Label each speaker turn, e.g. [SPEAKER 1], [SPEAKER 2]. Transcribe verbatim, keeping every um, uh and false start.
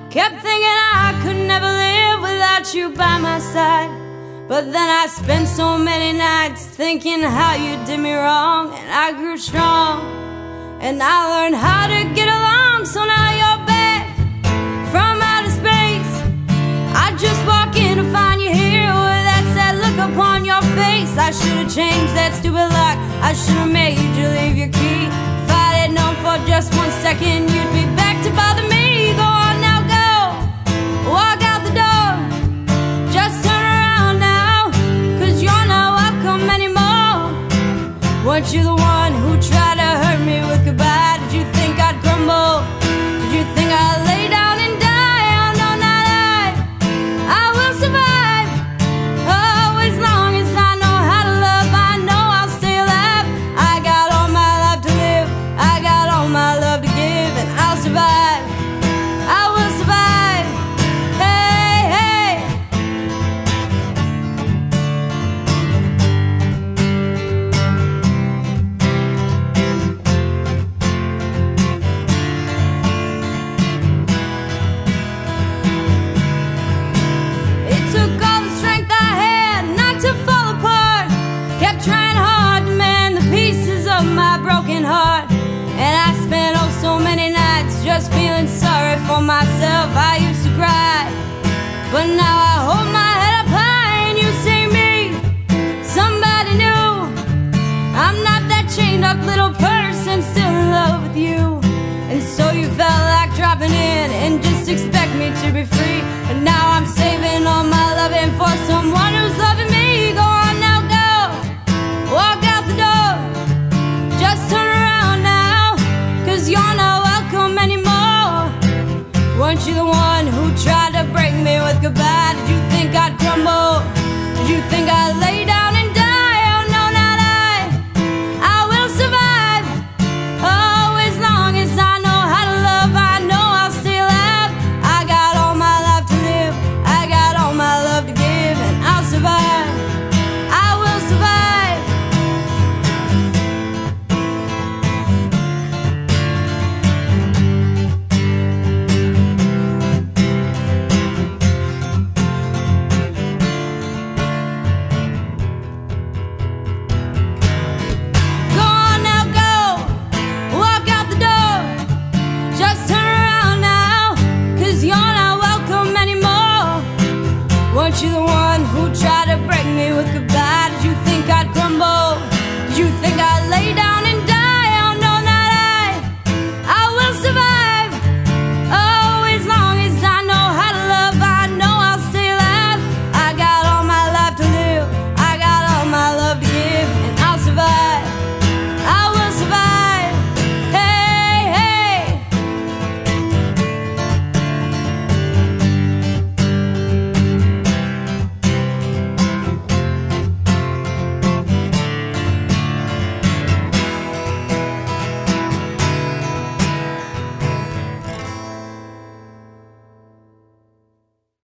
[SPEAKER 1] Kept thinking I could never live without you by my side. But then I spent so many nights thinking how you did me wrong. And I grew strong, and I learned how to get along. So now you're back from outer space. I just walk in to find you here with that sad look upon your face. I should've changed that stupid lock. I should've made you leave your key. If I had known for just one second you'd be back to bother me. Go on now, go, walk out the door. Just turn around now, cause you're not welcome anymore. Weren't you the one who tried to hurt me with goodbye? Did you think I'd crumble? Did you think I'd lay down and die? Oh no, not I. I will survive. Oh, as long as I know how to love, I know I'll stay alive. I got all my life to live, I got all my love to give, and I'll survive. I will survive. Hey, hey. It took all the strength I had not to fall apart. Kept trying hard to mend the pieces of my broken heart. And I spent oh so many nights just feeling sorry for myself. I used to cry, but now I hold my head up high and you see me, somebody new. I'm not that chained up little person still in love with you. And so you felt like dropping in and just expect me to be free. But now I'm saving all my loving for someone who's loving me. Go on now, go, walk out the door. Just turn around now, cause you're not welcome anymore. Weren't you the one